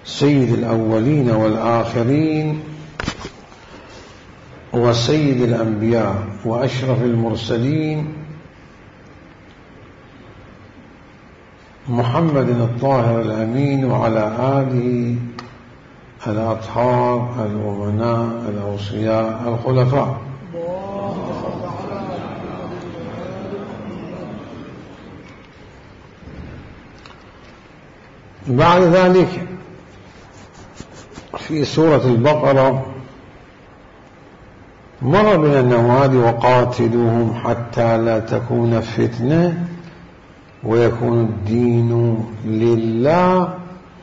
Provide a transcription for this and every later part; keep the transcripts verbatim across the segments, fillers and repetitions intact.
سيد الأولين والآخرين وسيد الأنبياء وأشرف المرسلين محمد الطاهر الأمين وعلى آله الأطهار الأمناء الأوصياء الخلفاء. بعد ذلك في سورة البقرة مر بنا النوادي وقاتلوهم حتى لا تكون فتنة ويكون الدين لله،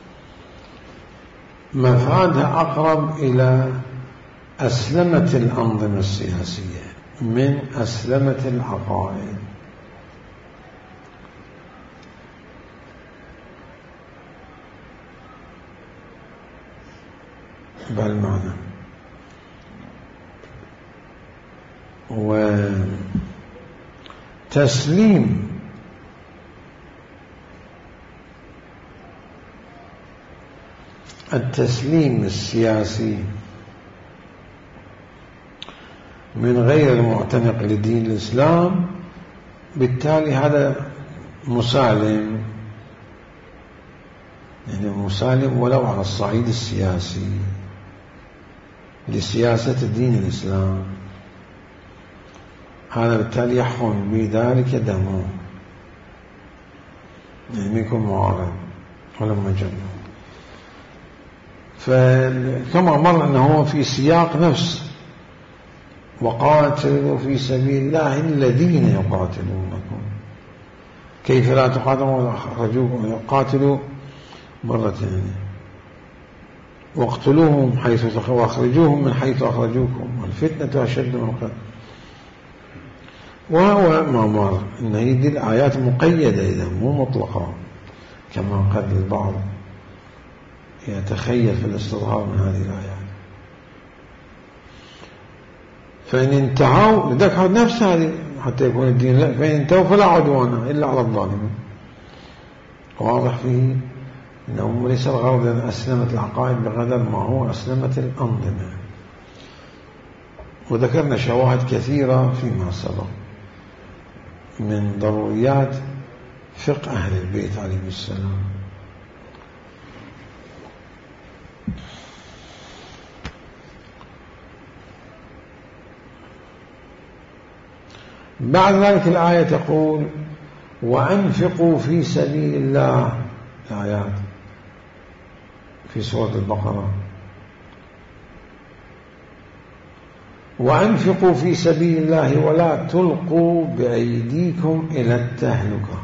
مفادها أقرب إلى أسلمة الأنظمة السياسية من أسلمة العقائد. بالمعنى وتسليم التسليم السياسي من غير المعتنق لدين الإسلام، بالتالي هذا مسالم، يعني مسالم ولو على الصعيد السياسي لسياسة دين الإسلام، هذا بالتالي يحرم بذلك دمه، يعني يكون معارض ولا مجنون. فكما مر أنه في سياق نفس وقاتلوا في سبيل الله الذين يقاتلونكم، كيف لا تقاتلوا قاتلوا مرتين واقتلوهم حيث تخرجوا واخرجوهم من حيث أخرجوكم والفتنة أشد من القتل. وهو ما مر إن هذه الآيات مقيدة إذا مو مطلقة كما قد البعض يتخيل في الاستظهار من هذه الآيات. فإن انتهوا لذلك نفس هذه حتى يكون الدين لا، فإن انتهوا فلا عدوان إلا على الظالمين. واضح فيه إنه ليس الغرض أن أسلمت العقائد بقدر ما هو أسلمت الأنظمة. وذكرنا شواهد كثيرة فيما سبق من ضروريات فقه أهل البيت عليه السلام. بعد ذلك الآية تقول وأنفقوا في سبيل الله، الآيات في سورة البقرة، وأنفقوا في سبيل الله ولا تلقوا بأيديكم إلى التهلكة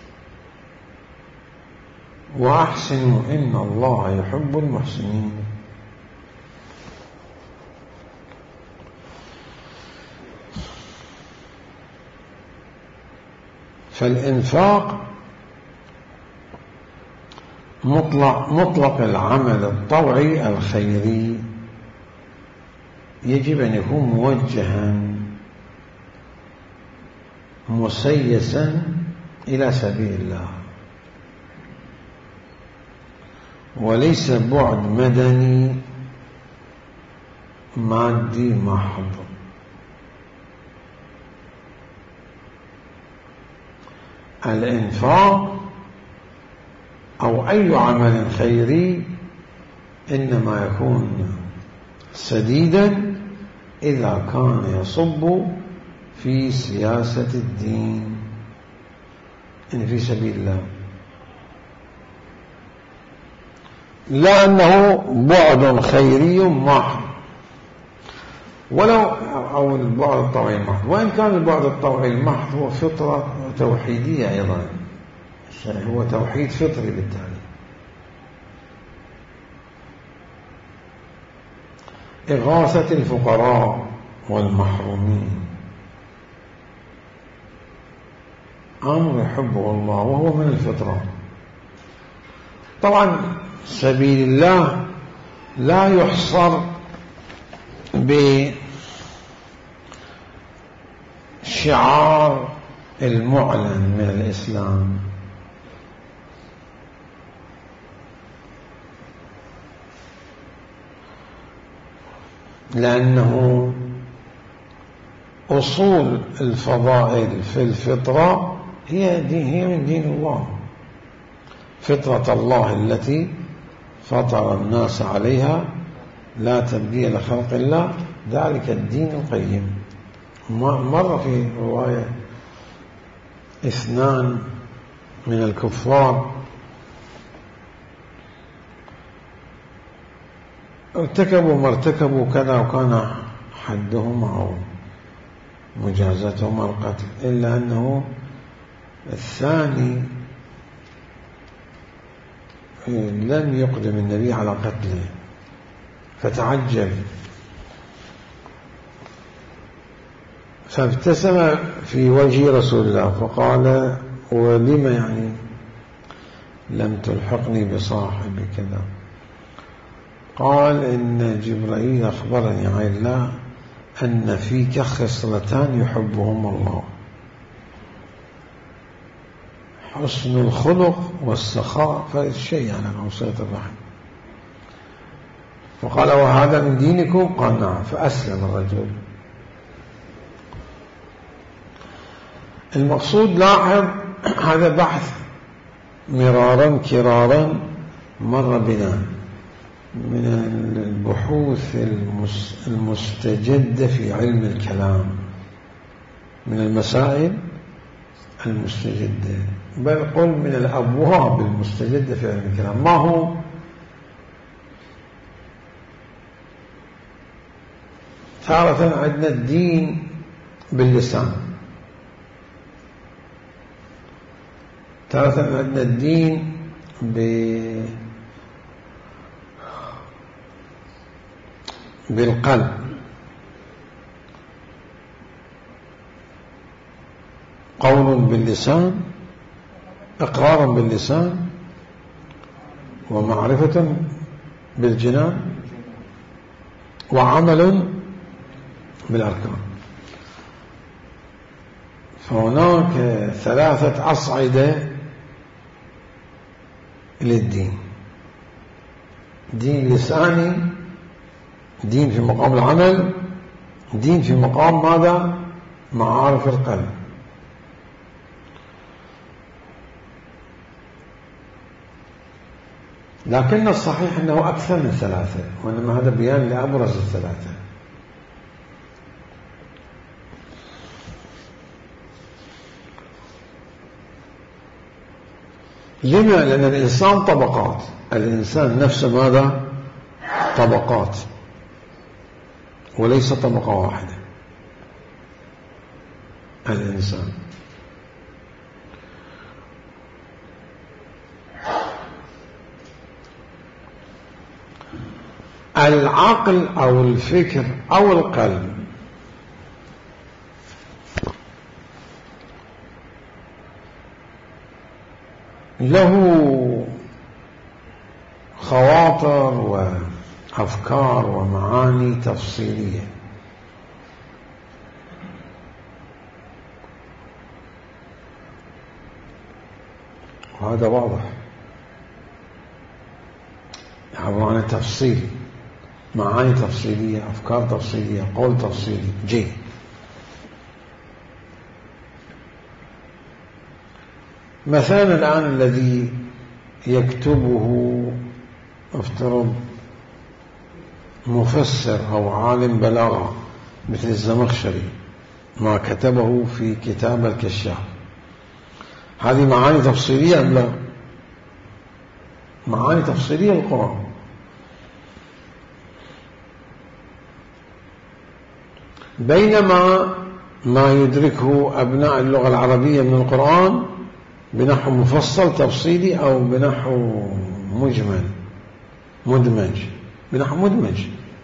وأحسنوا إن الله يحب المحسنين. فالإنفاق مطلق, مطلق العمل الطوعي الخيري يجب أن يكون موجها مسيسا إلى سبيل الله، وليس بعد مدني مادي محض. الإنفاق أو أي عمل خيري إنما يكون سديدا إذا كان يصب في سياسة الدين، إن في سبيل الله، لا أنه بعد خيري محض ولو أو البعد الطوعي المحض، وإن كان البعد الطوعي المحض هو فطرة توحيدية أيضا، هو توحيد فطري بالتالي. إغاثة الفقراء والمحرومين أمر يحبه الله وهو من الفطرة. طبعا سبيل الله لا يحصر بشعار المعلن من الإسلام، لأنه أصول الفضائل في الفطرة هي دين هي من دين الله، فطرة الله التي فطر الناس عليها لا تبديل لخلق الله، ذلك الدين القيم. مر في رواية اثنان من الكفار ارتكبوا ما ارتكبوا كذا وكان حدهم أو مجازتهم القتل، إلا أنه الثاني لم يقدم النبي على قتله فتعجل، فابتسم في وجه رسول الله فقال: ولم يعني لم تلحقني بصاحبي كذا؟ قال: إن جبرائيل أخبرني عن الله أن فيك خصلتان يحبهم الله: حسن الخلق والسخاء، فالشيء يعني وصلة الرحم. فقال: وهذا من دينكم؟ قال: نعم. فأسلم الرجل. المقصود لاحظ هذا بحث مرارا كرارا مر بنا من البحوث المستجدة في علم الكلام، من المسائل المستجدة، بل قل من الأبواب المستجدة في علم الكلام. ما هو؟ تارة عندنا الدين باللسان، تارة عندنا الدين بالقلب، قول باللسان، إقرار باللسان، ومعرفة بالجنان، وعمل بالأركان. فهناك ثلاثة أصعدة للدين: دين لساني، دين في مقام العمل، دين في مقام ماذا؟ معارف القلب. لكن الصحيح أنه أكثر من ثلاثة، وإنما هذا بيان لأبرز الثلاثة. لما؟ لأن الإنسان طبقات، الإنسان نفسه ماذا؟ طبقات، وليس طبقة واحدة. الإنسان العقل أو الفكر أو القلب له خواطر وأفكار ومعاني تفصيلية، وهذا واضح، عبارة عن تفصيل، معاني تفصيلية، أفكار تفصيلية، قول تفصيلي. جي مثلا الآن الذي يكتبه افترض مفسر أو عالم بلاغة مثل الزمخشري، ما كتبه في كتاب الكشاف، هذه معاني تفصيلية أم لا؟ معاني تفصيلية القرآن. بينما ما يدركه أبناء اللغة العربية من القرآن بنحو مفصل تفصيلي أو بنحو مجمل مدمج، بنحو مدمج.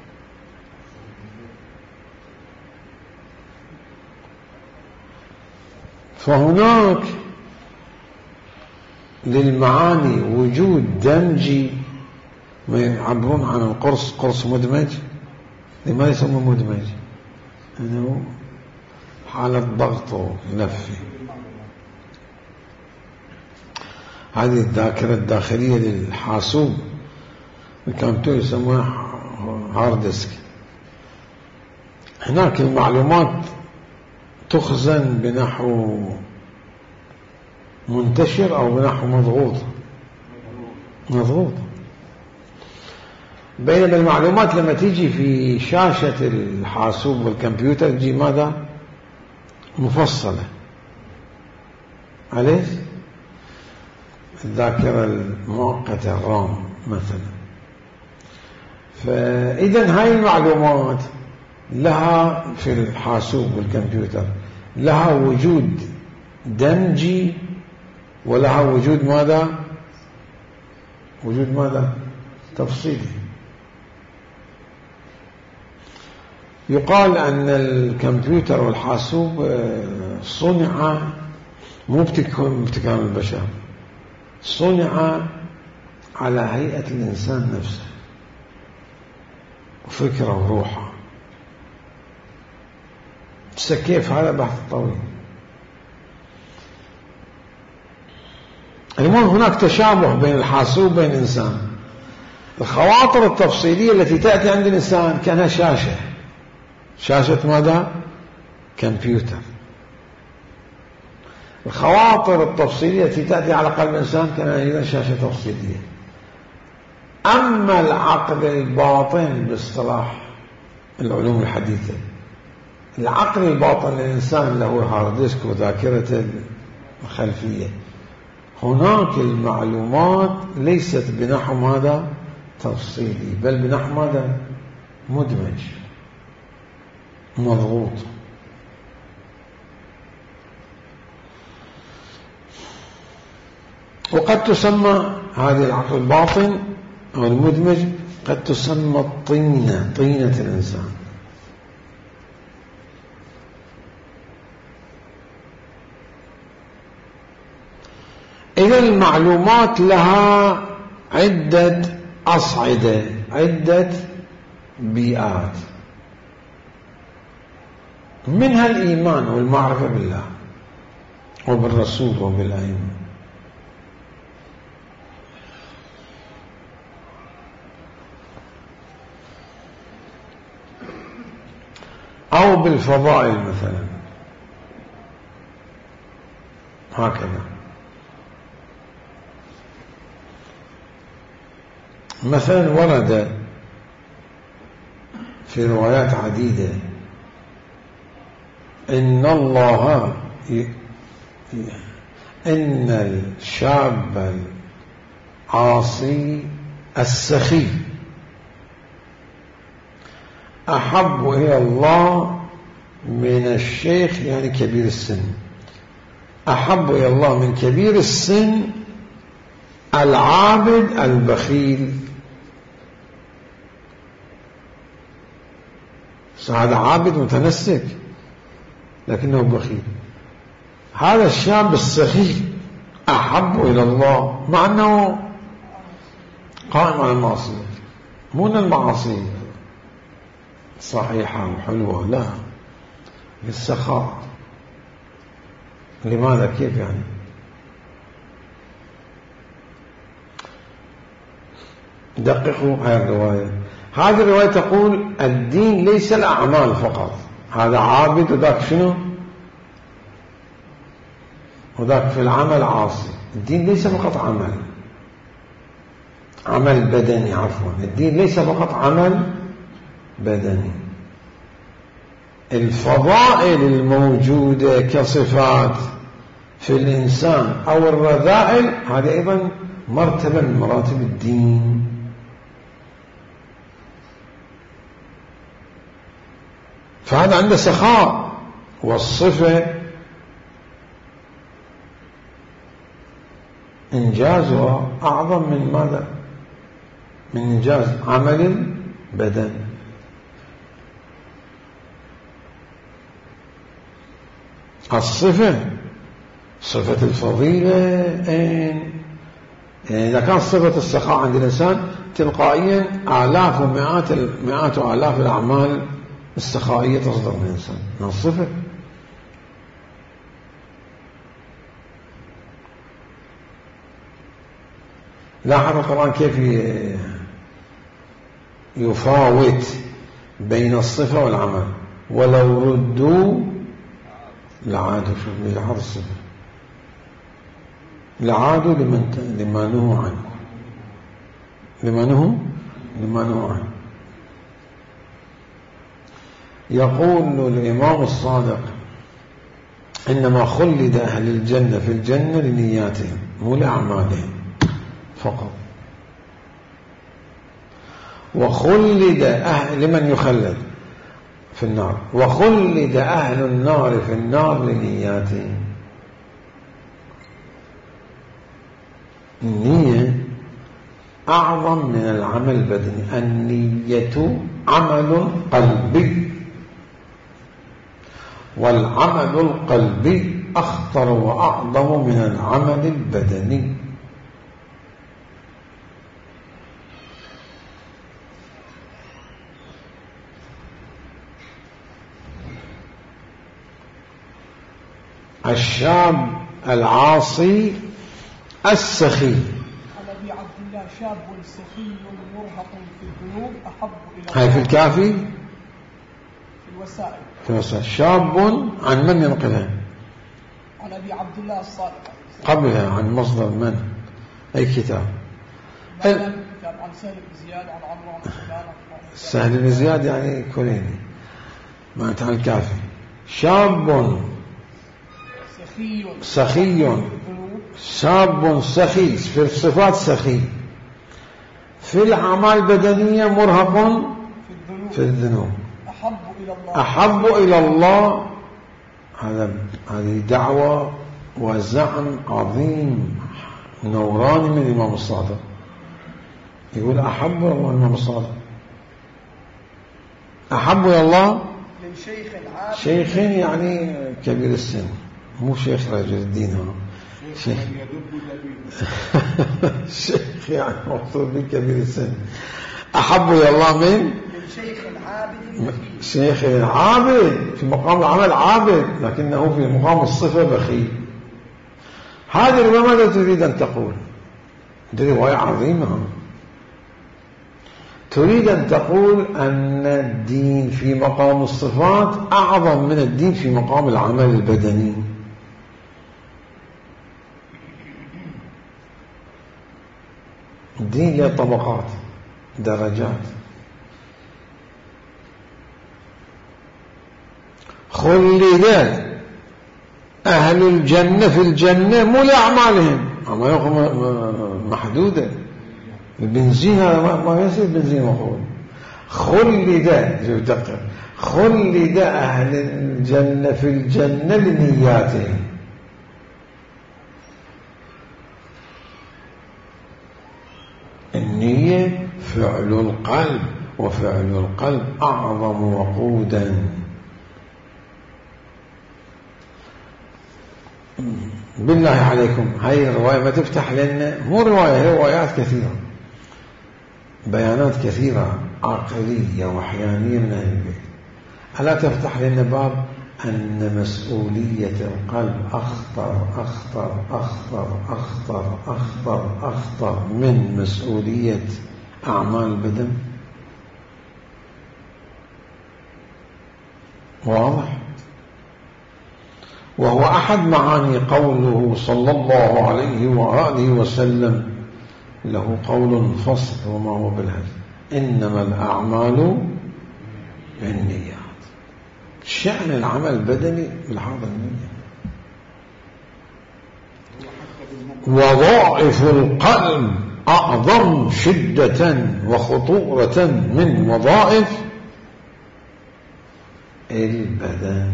فهناك للمعاني وجود دمجي، ما يعبرون عن القرص قرص مدمج. لماذا يسمى مدمج؟ أنه حالة ضغط ونفي. هذه الذاكرة الداخلية للحاسوب الكمبيوتر يسموها هارد ديسك، هناك المعلومات تخزن بنحو منتشر أو بنحو مضغوط مضغوط بينما المعلومات لما تيجي في شاشة الحاسوب والكمبيوتر تجي ماذا؟ مفصلة. عليه الذاكرة المؤقتة الرام مثلا. فإذا هاي المعلومات لها في الحاسوب والكمبيوتر لها وجود دمجي ولها وجود ماذا؟ وجود ماذا؟ تفصيلي. يقال أن الكمبيوتر والحاسوب صنع مو بابتكار البشر، صنع على هيئة الإنسان نفسه وفكره وروحه. كيف؟ هذا بحث طويل. المهم هناك تشابه بين الحاسوب وبين الإنسان. الخواطر التفصيلية التي تأتي عند الإنسان كانها شاشة، شاشة ماذا؟ كمبيوتر. الخواطر التفصيلية التي تأتي على قلب الإنسان كانها أيضا شاشة تفصيلية. أما العقل الباطن باصطلاح العلوم الحديثة، العقل الباطن للإنسان له هارد ديسك وذاكرة الخلفية. هناك المعلومات ليست بنحو ماذا؟ تفصيلي، بل بنحو ماذا؟ مدمج مضغوط. وقد تسمى هذه العقل الباطن أو المدمج قد تسمى الطينة، طينة الإنسان. إذا المعلومات لها عدة أصعدة، عدة بيئات، منها الإيمان والمعرفة بالله وبالرسول وبالأئمة. أو بالفضائل مثلا، هكذا. مثلا ورد في روايات عديدة إن الله ي... إن الشاب العاصي السخي أحب إلى الله من الشيخ، يعني كبير السن، أحب إلى الله من كبير السن العابد البخيل. هذا عابد متنسك لكنه بخيل. هذا الشاب السخي أحب إلى الله، مع أنه قائم على المعصية، مو أن المعاصي صحيحة وحلوة، لا، للسخاء. لماذا؟ كيف يعني؟ دققوا هذه الرواية. هذه الرواية تقول الدين ليس الأعمال فقط، هذا عابد وذاك شنو؟ وذاك في العمل عاصي. الدين ليس فقط عمل، عمل بدني، عفوا، الدين ليس فقط عمل بدني. الفضائل الموجودة كصفات في الإنسان أو الرذائل هذه أيضا مرتبة من مراتب الدين. فهذا عنده سخاء، والصفة إنجازها أعظم من ماذا؟ من إنجاز عمل البدن. الصفة، صفة الفضيلة أين؟ يعني إذا كانت صفة السخاء عند الإنسان تلقائيا آلاف ومئات مئات وآلاف الأعمال السخائية تصدر من الإنسان من الصفة. لاحظ القرآن كيف يفاوت بين الصفة والعمل. ولو ردوا لعادوا. شوف يعاد الصفة لعادوا لمن لما نهوا عنه لما نهوا لما نهوا عنه. يقول الإمام الصادق إنما خلد أهل الجنة في الجنة لنياتهم مو لأعمالهم فقط. وخلد أهل لمن يخلد في النار، وخلد أهل النار في النار لنياتهم. النية أعظم من العمل البدني. النية عمل قلبي، والعمل القلبي أخطر وأعظم من العمل البدني. الشاب العاصي السخي. عن ابي عبد الله شاب سخي مرهق في الذنوب احب الى هاي في الكافي في الوسائل. في الوسائل. شاب عن من ينقلها؟ عن ابي عبد الله الصادق قبلها عن مصدر من؟ اي كتاب؟ كتاب عن سهل بن زياد عن عمرو عن سفيان. سهل بن زياد يعني كليني ما عن الكافي. شاب سخي سخي شاب سخي في الصفات سخي، في الأعمال البدنية مرهق في الذنوب أحب إلى الله. أحب إلى الله. هذا هذه دعوة وزعم عظيم نوراني من الإمام الصادق. يقول أحب إلى الله. الإمام الصادق أحب إلى الله من شيخ عابد. شيخ يعني كبير السن، مو شيخ رجل الدين. هنا شيخ شيخ يعني مقصود بكبير السن. أحب إلى الله من من شيخ عابد. شيخ عابد في مقام العمل عابد، لكنه في مقام الصفة بخيل. هذه الرواية ماذا تريد أن تقول؟ هذه رواية عظيمة. تريد أن تقول أن الدين في مقام الصفات أعظم من الدين في مقام العمل البدني. الدين له طبقات درجات. خلد أهل الجنة في الجنة مو لأعمالهم، أعمالهم محدودة. البنزين هذا ما يصير بنزين مفعول. خلد دقق خلد أهل الجنة في الجنة لنياتهم. النية فعل القلب، وفعل القلب أعظم وقودا. بالله عليكم هاي الرواية ما تفتح لنا، مو رواية، هي روايات كثيرة، بيانات كثيرة عقلية وحيانية من أهل البيت. ألا تفتح لنا باب أن مسؤولية القلب أخطر أخطر أخطر أخطر أخطر أخطر من مسؤولية أعمال البدن؟ واضح؟ وهو أحد معاني قوله صلى الله عليه وآله وسلم، له قول فصل وما هو بالهدف، إنما الأعمال بالنيات. شأن العمل البدني بالحاضر النية. وضائف القلب أعظم شدة وخطورة من وظائف البدن.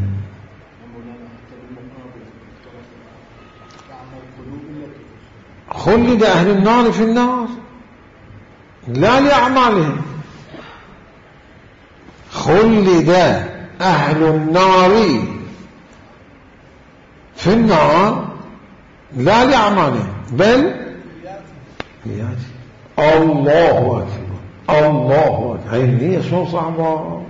خلد أهل النار في النار لا لأعمالهم. خلد أهل النار في النار لا لأعمالهم بل لياتي. الله أكبر الله أكبر. هاي النية شو صعبة.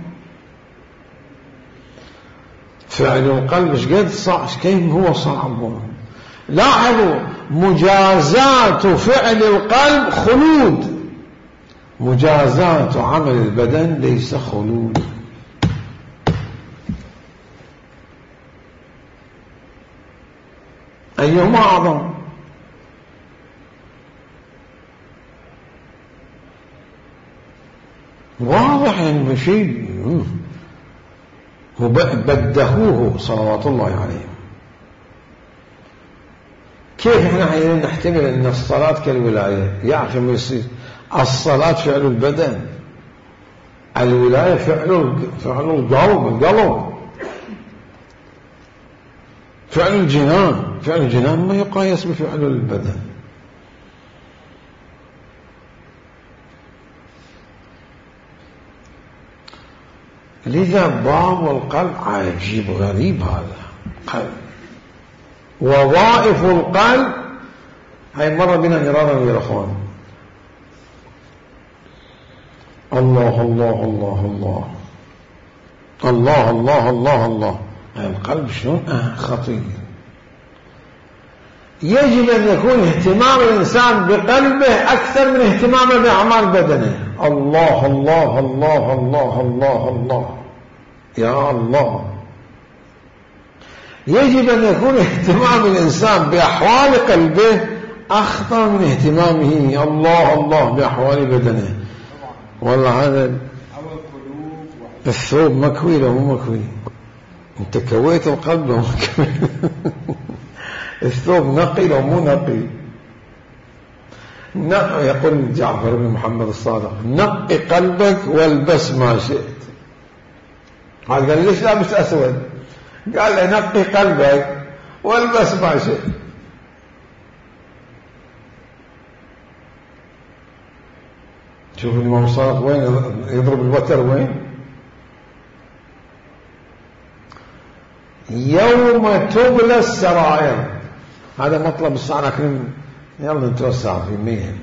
فعل القلب ايش قد صعب، كيف هو صعب. لاحظوا مجازات فعل القلب خلود، مجازات عمل البدن ليس خلود. أيهما أعظم؟ واضح يعني بشيء بدهوه صلوات الله عليه. كيف احنا حين نحتمل ان الصلاة كالولاية؟ يا أخي ما يصير. الصلاة فعل البدن، الولاية فعل فعل القلب القلب فعل الجنان. فعل الجنان ما يقايس بفعل البدن. لذا باب القلب عجيب غريب. هذا قلب وظائف القلب هاي مرة بنا مرارا يا اخوان. الله الله الله الله الله الله الله الله. هاي القلب شلون آه خطير. يجب أن يكون اهتمام الإنسان بقلبه أكثر من اهتمامه بأعمال بدنه. الله الله الله الله الله الله يا الله. يجب أن يكون اهتمام الإنسان بأحوال قلبه أخطر من اهتمامه الله الله بأحوال بدنه. والله هذا الثوب مكوي له مو مكوي. انت كويت القلب له مكوي. الثوب نقي له مو نقي. يقول جعفر بن محمد الصادق نقي قلبك والبس ما شئت. قال قال ليش لابس أسود؟ قال له نقي قلبك والبس ما شئت. شوف الإمام الصادق وين يضرب الوتر وين؟ يوم تبلى السرائر. هذا مطلب الساعة كريم. يلا نتوسع في مين.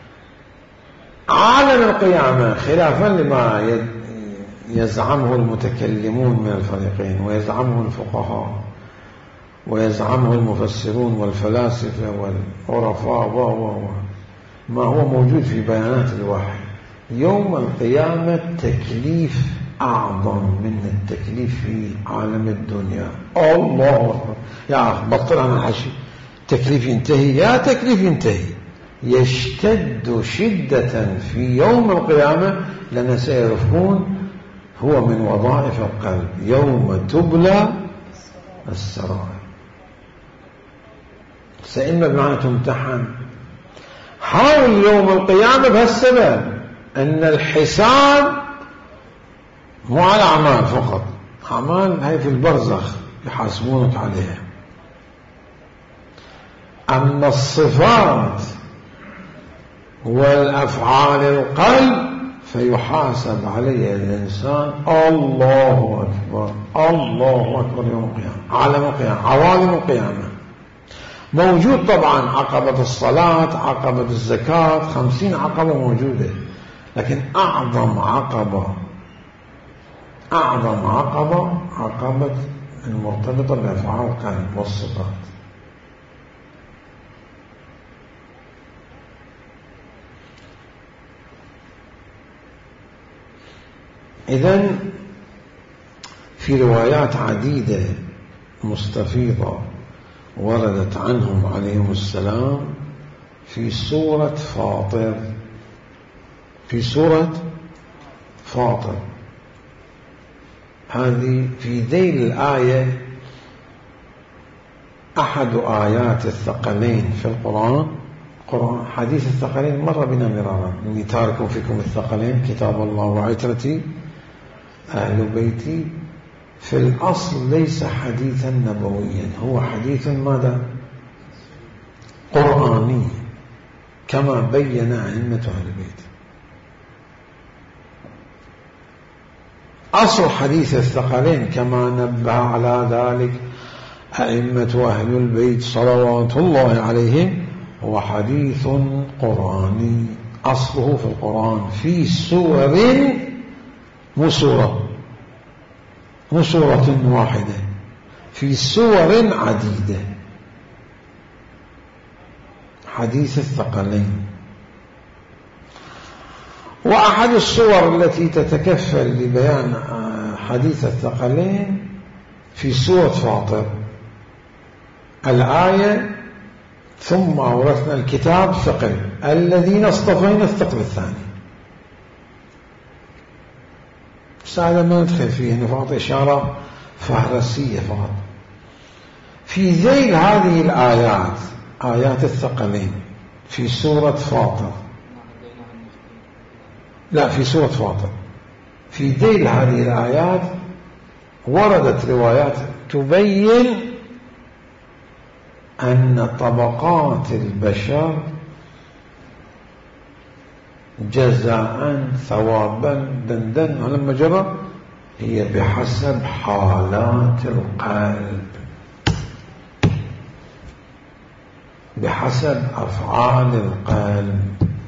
عالم القيامة خلافا لما يزعمه المتكلمون من الفريقين ويزعمه الفقهاء ويزعمه المفسرون والفلاسفة والعرفاء و ما هو موجود في بيانات الوحي. يوم القيامة تكليف أعظم من التكليف في عالم الدنيا. الله أكبر. يا أخي بطل عن الحشي. تكليف ينتهي يا تكليف ينتهي. يشتد شدة في يوم القيامة لأن سيعرفون هو من وظائف القلب. يوم تبلى السرائر. سإما بمعنى تمتحن. حاول يوم القيامة بهالسبب أن الحساب مو على أعمال فقط. أعمال هاي في البرزخ يحاسبونك عليها. أما الصفات والأفعال القلب فيحاسب عليها الإنسان. الله أكبر الله أكبر. يوم القيامة عالم القيامة عوالم القيامة موجود طبعا. عقبة الصلاة عقبة الزكاة خمسين عقبة موجودة. لكن أعظم عقبة أعظم عقبة عقبة المرتبطة بأفعال القلب والصفات. إذن في روايات عديدة مستفيضة وردت عنهم عليهم السلام في سورة فاطر. في سورة فاطر هذه في ذيل الآية أحد آيات الثقلين في القرآن. قرآن حديث الثقلين مر بنا مرارا. إني تارك فيكم الثقلين كتاب الله وعترتي أهل بيتي. في الأصل ليس حديثا نبويا. هو حديث ماذا؟ قرآني كما بين أئمة أهل البيت. أصل حديث الثقلين كما نبه على ذلك أئمة أهل البيت صلوات الله عليهم هو حديث قرآني. أصله في القرآن في سور مو سورة مو سورة واحدة في سور عديدة. حديث الثقلين. وأحد الصور التي تتكفل لبيان حديث الثقلين في سورة فاطر. الآية ثم أورثنا الكتاب ثقل، الذين اصطفينا الثقل الثاني. بس هذا ما ندخل فيه، فقط إشارة فهرسية فقط. في ذيل هذه الآيات، آيات الثقلين في سورة فاطر، لا في سورة فاطر، في ذيل هذه الآيات وردت روايات تبين أن طبقات البشر جزاء ثوابا دندن لما جرى هي بحسب حالات القلب، بحسب أفعال القلب.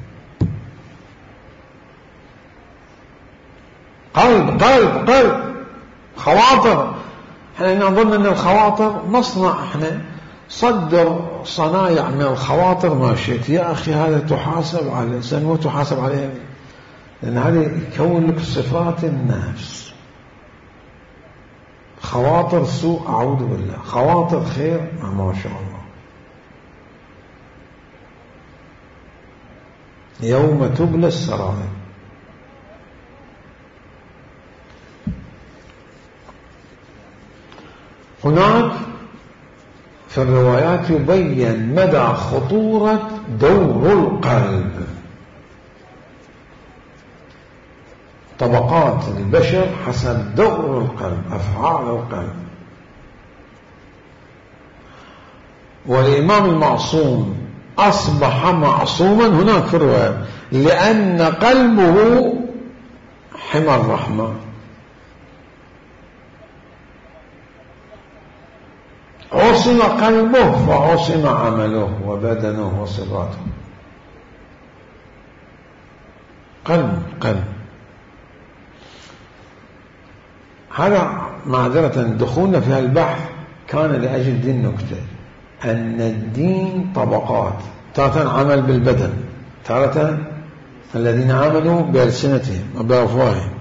قلب قلب قلب خواطر. احنا نظن ان الخواطر مصنع، احنا صدر صنايع من الخواطر ما شئت. يا اخي هذا تحاسب على الانسان وتحاسب عليه، لان هذا يكون لك صفات النفس. خواطر سوء اعوذ بالله، خواطر خير ما شاء الله. يوم تبلى السرائر. هناك في الروايات يبين مدى خطورة دور القلب. طبقات البشر حسب دور القلب، أفعال القلب. والإمام المعصوم أصبح معصوما هناك في الرواية لأن قلبه حمى الرحمن. عصم قلبه فعصم عمله وبدنه وصفاته. قلب قلب. هذا معذرة دخولنا في هالبحث كان لأجل دي النكتة، أن الدين طبقات. تارة عمل بالبدن، تارة الذين عملوا بألسنتهم وبأفواههم،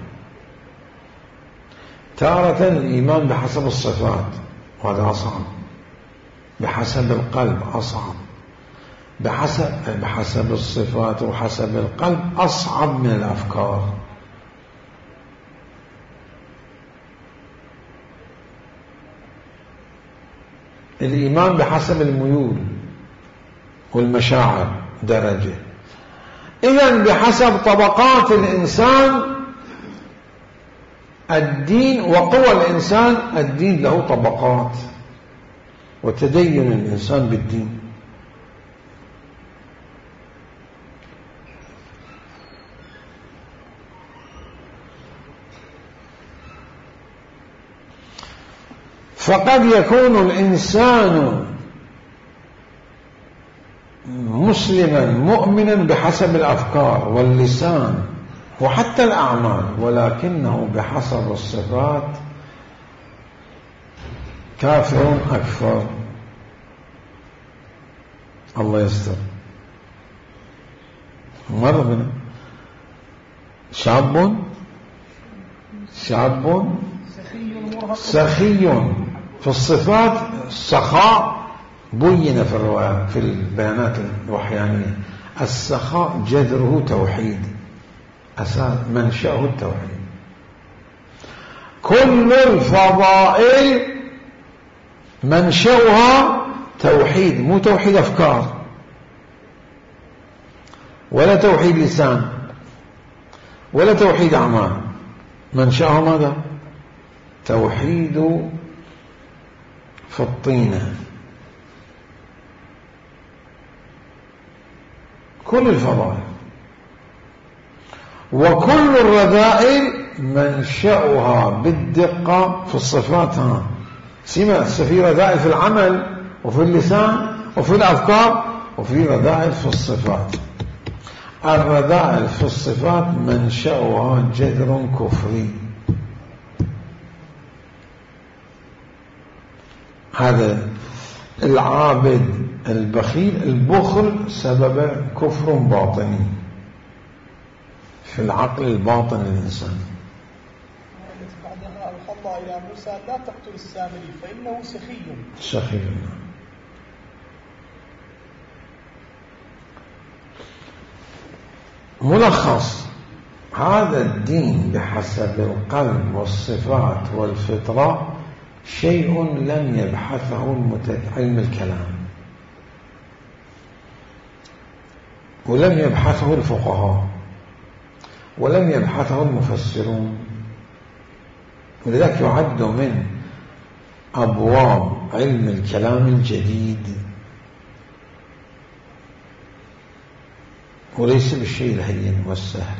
تارة الإيمان بحسب الصفات وهذا أصعب، بحسب القلب أصعب، بحسب بحسب الصفات وحسب القلب أصعب من الأفكار. الإيمان بحسب الميول والمشاعر درجة. إذن بحسب طبقات الإنسان الدين وقوى الإنسان، الدين له طبقات، وتدين الإنسان بالدين. فقد يكون الإنسان مسلما مؤمنا بحسب الأفكار واللسان وحتى الأعمال، ولكنه بحسب الصفات كافر أكفر. الله يستر. مر بنا شاب شاب سخي في الصفات. السخاء بين في الرواية في البيانات الوحيانية، السخاء جذره توحيد، أساس منشأه التوحيد. كل الفضائل منشأها توحيد، مو توحيد أفكار ولا توحيد لسان ولا توحيد أعمال. منشأها ماذا؟ توحيد في الطينة. كل الفضائل وكل الرذائل منشأها بالدقة في الصفات. ها سمع في رذائل في العمل وفي اللسان وفي الأفكار، وفي رذائل في الصفات. الرذائل في الصفات منشأها جذر كفري. هذا العابد البخيل، البخل سبب كفر باطني في العقل الباطن للإنسان. بعدها أوحى الله إلى موسى لا تقتل السامري فإنه سخي. سخي. ملخص هذا الدين بحسب القلب والصفات والفطرة شيء لم يبحثه علم الكلام، ولم يبحثه الفقهاء، ولم يبحثه المفسرون، ولذلك يعد من أبواب علم الكلام الجديد، وليس بالشيء الهين والسهل.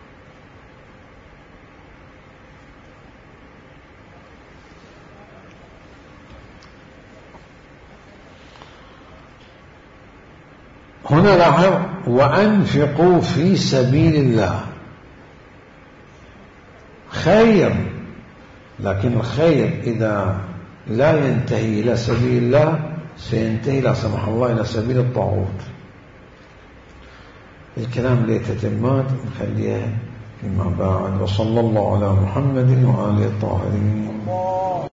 هنا لاحظ وأنفقوا في سبيل الله، خير، لكن الخير إذا لا ينتهي إلى سبيل الله سينتهي لا سمح الله إلى سبيل الطاغوت. الكلام ليه تتمات نخليها فيما بعد. وصلى الله على محمد وآله الطاهرين.